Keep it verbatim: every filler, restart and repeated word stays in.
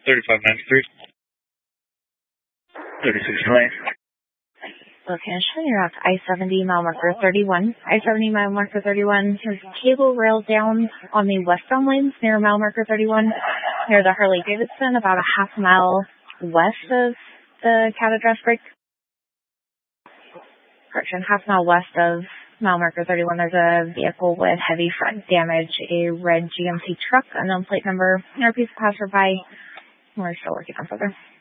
thirty-five ninety-three. thirty-six lane. Okay, showing you're off I seventy, mile marker thirty-one. I seventy, mile marker thirty-one. There's cable rail down on the westbound lanes near mile marker thirty-one, near the Harley Davidson, about a half mile west of the cat address break. Correction, half mile west of mile marker thirty-one. There's a vehicle with heavy front damage, a red G M C truck, unknown plate number, near a piece of passerby. We're still working on further.